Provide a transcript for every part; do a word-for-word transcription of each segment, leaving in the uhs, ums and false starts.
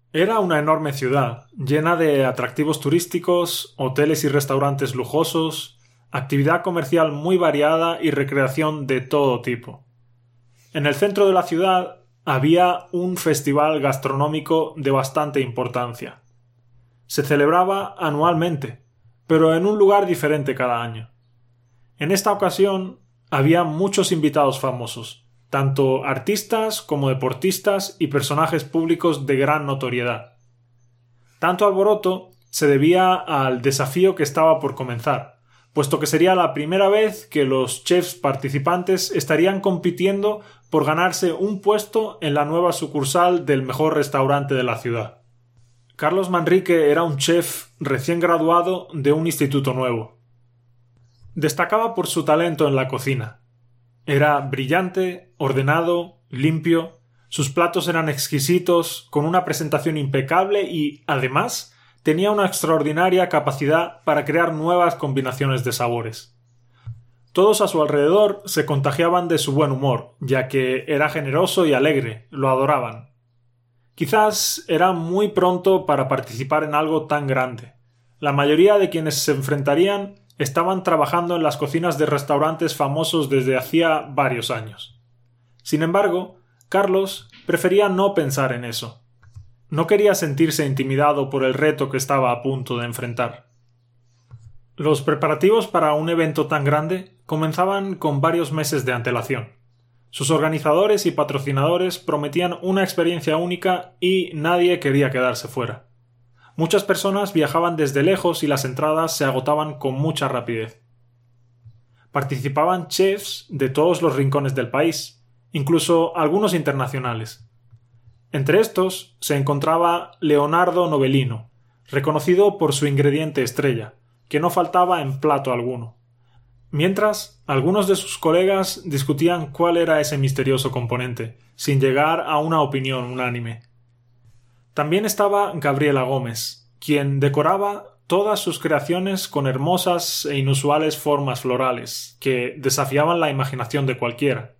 Era una enorme ciudad, llena de atractivos turísticos, hoteles y restaurantes lujosos, actividad comercial muy variada y recreación de todo tipo. En el centro de la ciudad había un festival gastronómico de bastante importancia. Se celebraba anualmente, pero en un lugar diferente cada año. En esta ocasión había muchos invitados famosos, tanto artistas como deportistas y personajes públicos de gran notoriedad. Tanto alboroto se debía al desafío que estaba por comenzar, puesto que sería la primera vez que los chefs participantes estarían compitiendo por ganarse un puesto en la nueva sucursal del mejor restaurante de la ciudad. Carlos Manrique era un chef recién graduado de un instituto nuevo. Destacaba por su talento en la cocina. Era brillante, ordenado, limpio, sus platos eran exquisitos, con una presentación impecable y, además, tenía una extraordinaria capacidad para crear nuevas combinaciones de sabores. Todos a su alrededor se contagiaban de su buen humor, ya que era generoso y alegre, lo adoraban. Quizás era muy pronto para participar en algo tan grande. La mayoría de quienes se enfrentarían estaban trabajando en las cocinas de restaurantes famosos desde hacía varios años. Sin embargo, Carlos prefería no pensar en eso. No quería sentirse intimidado por el reto que estaba a punto de enfrentar. Los preparativos para un evento tan grande comenzaban con varios meses de antelación. Sus organizadores y patrocinadores prometían una experiencia única y nadie quería quedarse fuera. Muchas personas viajaban desde lejos y las entradas se agotaban con mucha rapidez. Participaban chefs de todos los rincones del país, incluso algunos internacionales. Entre estos se encontraba Leonardo Novellino, reconocido por su ingrediente estrella, que no faltaba en plato alguno. Mientras, algunos de sus colegas discutían cuál era ese misterioso componente, sin llegar a una opinión unánime. También estaba Gabriela Gómez, quien decoraba todas sus creaciones con hermosas e inusuales formas florales, que desafiaban la imaginación de cualquiera.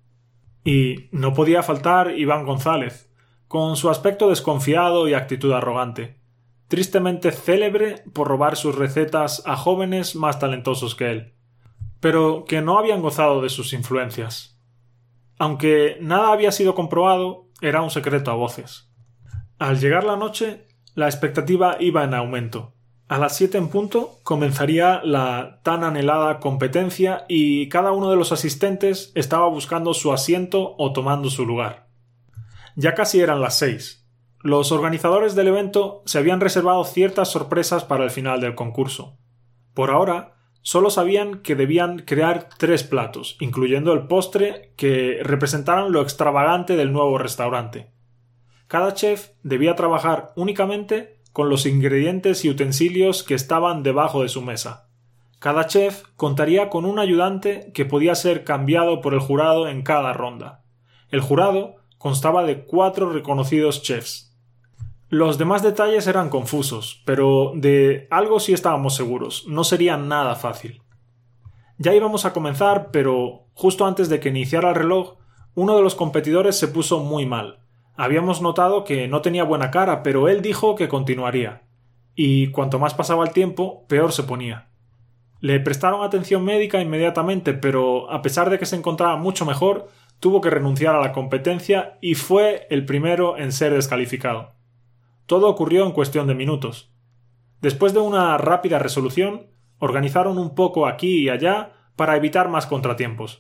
Y no podía faltar Iván González, con su aspecto desconfiado y actitud arrogante, tristemente célebre por robar sus recetas a jóvenes más talentosos que él, pero que no habían gozado de sus influencias. Aunque nada había sido comprobado, era un secreto a voces. Al llegar la noche, la expectativa iba en aumento. A las siete en punto comenzaría la tan anhelada competencia y cada uno de los asistentes estaba buscando su asiento o tomando su lugar. Ya casi eran las seis. Los organizadores del evento se habían reservado ciertas sorpresas para el final del concurso. Por ahora, solo sabían que debían crear tres platos, incluyendo el postre, que representaran lo extravagante del nuevo restaurante. Cada chef debía trabajar únicamente con los ingredientes y utensilios que estaban debajo de su mesa. Cada chef contaría con un ayudante que podía ser cambiado por el jurado en cada ronda. El jurado constaba de cuatro reconocidos chefs. Los demás detalles eran confusos, pero de algo sí estábamos seguros, no sería nada fácil. Ya íbamos a comenzar, pero justo antes de que iniciara el reloj, uno de los competidores se puso muy mal. Habíamos notado que no tenía buena cara, pero él dijo que continuaría. Y cuanto más pasaba el tiempo, peor se ponía. Le prestaron atención médica inmediatamente, pero a pesar de que se encontraba mucho mejor, tuvo que renunciar a la competencia y fue el primero en ser descalificado. Todo ocurrió en cuestión de minutos. Después de una rápida resolución, organizaron un poco aquí y allá para evitar más contratiempos.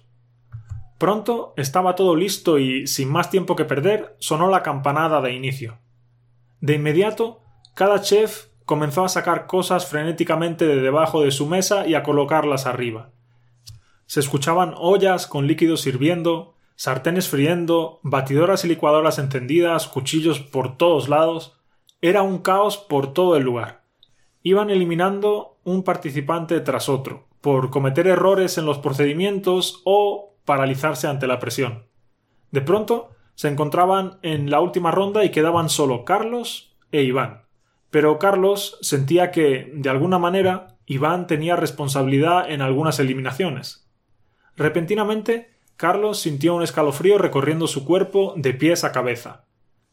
Pronto estaba todo listo y, sin más tiempo que perder, sonó la campanada de inicio. De inmediato, cada chef comenzó a sacar cosas frenéticamente de debajo de su mesa y a colocarlas arriba. Se escuchaban ollas con líquidos hirviendo, sartenes friendo, batidoras y licuadoras encendidas, cuchillos por todos lados. Era un caos por todo el lugar. Iban eliminando un participante tras otro, por cometer errores en los procedimientos o paralizarse ante la presión. De pronto se encontraban en la última ronda y quedaban solo Carlos e Iván. Pero Carlos sentía que, de alguna manera, Iván tenía responsabilidad en algunas eliminaciones. Repentinamente, Carlos sintió un escalofrío recorriendo su cuerpo de pies a cabeza.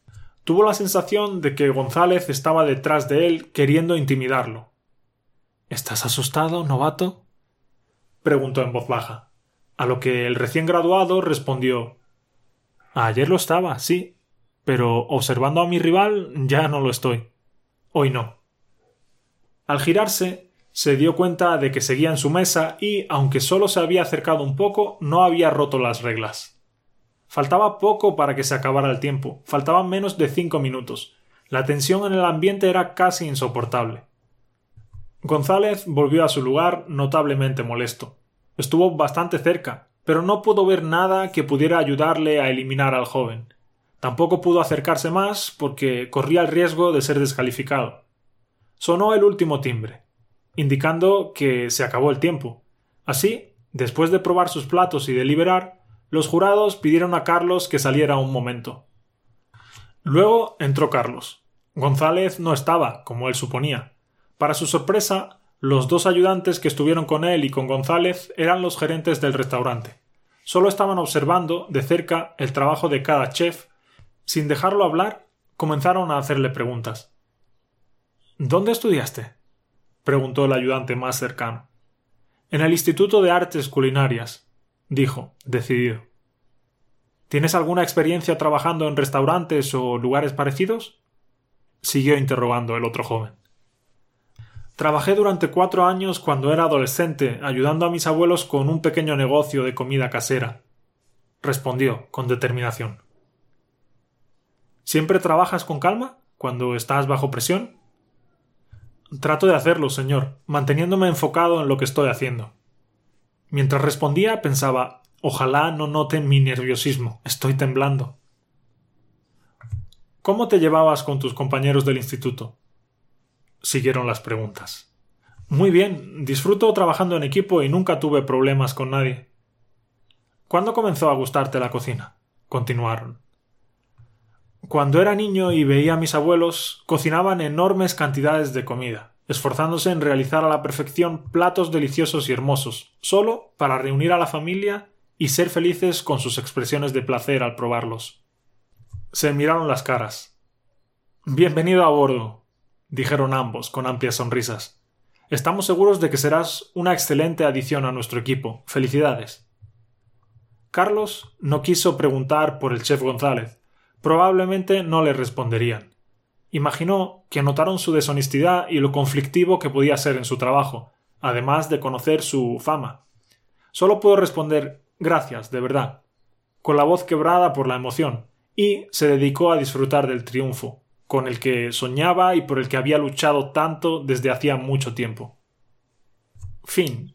Tuvo la sensación de que González estaba detrás de él queriendo intimidarlo. ¿Estás asustado, novato?, preguntó en voz baja, a lo que el recién graduado respondió: ayer lo estaba, sí, pero observando a mi rival ya no lo estoy. Hoy no. Al girarse, se dio cuenta de que seguía en su mesa y, aunque solo se había acercado un poco, no había roto las reglas. Faltaba poco para que se acabara el tiempo, faltaban menos de cinco minutos. La tensión en el ambiente era casi insoportable. González volvió a su lugar notablemente molesto. Estuvo bastante cerca, pero no pudo ver nada que pudiera ayudarle a eliminar al joven. Tampoco pudo acercarse más porque corría el riesgo de ser descalificado. Sonó el último timbre, indicando que se acabó el tiempo. Así, después de probar sus platos y deliberar, los jurados pidieron a Carlos que saliera un momento. Luego entró Carlos. González no estaba, como él suponía. Para su sorpresa, los dos ayudantes que estuvieron con él y con González eran los gerentes del restaurante. Solo estaban observando de cerca el trabajo de cada chef. Sin dejarlo hablar, comenzaron a hacerle preguntas. ¿Dónde estudiaste?, preguntó el ayudante más cercano. En el Instituto de Artes Culinarias, dijo, decidido. ¿Tienes alguna experiencia trabajando en restaurantes o lugares parecidos?, siguió interrogando el otro joven. Trabajé durante cuatro años cuando era adolescente, ayudando a mis abuelos con un pequeño negocio de comida casera, respondió con determinación. ¿Siempre trabajas con calma cuando estás bajo presión? Trato de hacerlo, señor, manteniéndome enfocado en lo que estoy haciendo. Mientras respondía pensaba, ojalá no noten mi nerviosismo, estoy temblando. ¿Cómo te llevabas con tus compañeros del instituto?, siguieron las preguntas. Muy bien, disfruto trabajando en equipo y nunca tuve problemas con nadie. ¿Cuándo comenzó a gustarte la cocina?, continuaron. Cuando era niño y veía a mis abuelos, cocinaban enormes cantidades de comida, esforzándose en realizar a la perfección platos deliciosos y hermosos, solo para reunir a la familia y ser felices con sus expresiones de placer al probarlos. Se miraron las caras. Bienvenido a bordo, dijeron ambos con amplias sonrisas. Estamos seguros de que serás una excelente adición a nuestro equipo. Felicidades. Carlos no quiso preguntar por el chef González. Probablemente no le responderían. Imaginó que notaron su deshonestidad y lo conflictivo que podía ser en su trabajo, además de conocer su fama. Solo pudo responder gracias, de verdad, con la voz quebrada por la emoción, y se dedicó a disfrutar del triunfo, con el que soñaba y por el que había luchado tanto desde hacía mucho tiempo. Fin.